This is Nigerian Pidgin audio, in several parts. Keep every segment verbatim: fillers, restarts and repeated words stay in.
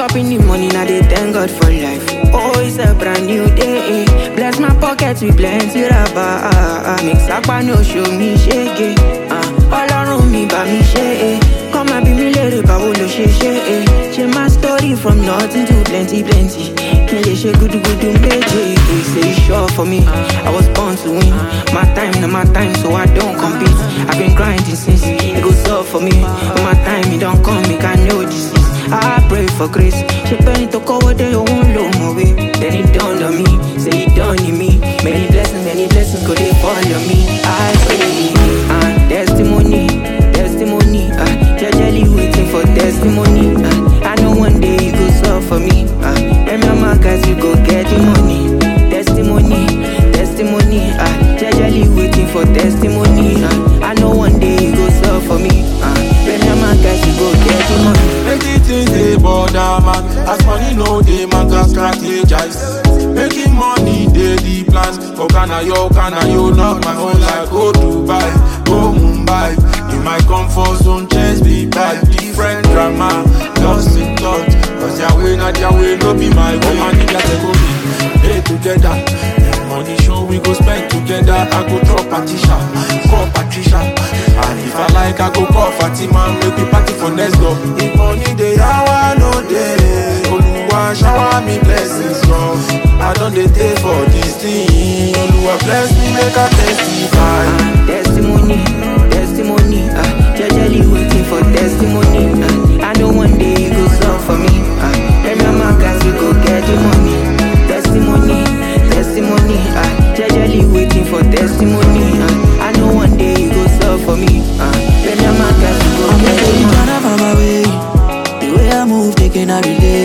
up in the morning, I dey thank God for life. Oh, it's a brand new day. Bless my pockets with plenty rubber. Mix up and no show me shake. All around me, but me shake. Come and be me later, but will shake. Change my story from nothing to plenty, plenty. Can't they shake good, good, good, baby. They say it's sure for me. I was born to win. My time, not my time, so I don't compete. I've been grinding since it goes up for me. When my time, it don't come, it can know disease. I pray for grace. She penny to cover the whole low way. Then it dawned on me, say it done in me. Many blessings, many blessings could they fall on me. I pray, uh, testimony, testimony. Uh, Jajali waiting for testimony. Uh, I know one day it goes up for me. Uh, remember guys, you go get the money. Testimony, testimony. Uh, Jajali waiting for testimony. Uh, I know one day it goes up for me. Uh, remember guys, you go get the money. Things they bother man. As money no they man can strategize. Making money they the plans. For Ghana yo, Ghana yo, not my own life. Go Dubai, go Mumbai. In my comfort zone, chase be by different drama. Lost in thought, cause their way not their way, no be my way. Man, if you take go me, hey together. The money show we go spend together. I go drop Patricia, call Patricia. And if I like, I go call Fatima, make me party for next door. If money they hour no day, Oluwa shower me blessings, yo. I don't dey take for this thing. Oluwa bless me, make I testify. Uh, testimony, testimony. Uh, Jajali waiting for testimony. Uh, I know one day it goes up for me. Uh, remember guys, we go get the money. Testimony, testimony. Uh, Jajali waiting for testimony. Uh, I know one day it goes up for me. Uh, remember guys, we go get the money. From my way, the way I move, taking every day.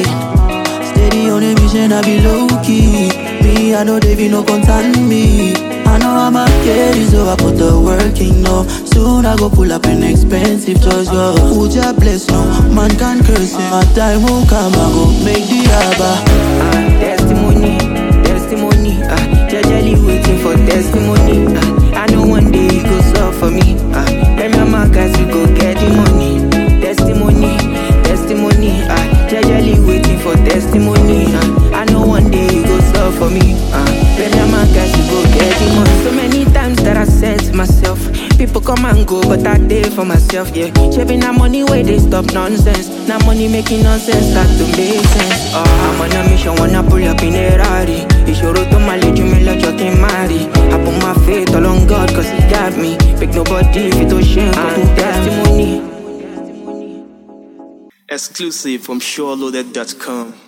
Steady on a mission, I be low key. Me, I know they be no contact me. I know I'm a kid, so I put the work in, no. Soon I go pull up an expensive choice, yo. Who just bless, no, man can curse it. My time will come, I go make the harbor. Uh, testimony, testimony. Uh, Jajali waiting for testimony. Uh, I know one day it goes up for me. Uh, remember guys, we go get the money. Testimony, testimony. Uh, Jajali waiting for testimony. Uh, I know one day it goes up for me. Uh, remember guys, we go get the money. So many times that I said to myself, people come and go, but I did for myself, yeah. Shaving that money where they stop nonsense. Now money making nonsense start to make sense. Oh, I'm on a mission, wanna pull up in a Rari. It's your to my leg, you me like you can marry. I put my faith all on God, cause he got me. Pick nobody if it was shame, and testimony. Exclusive from Sure Loaded dot com.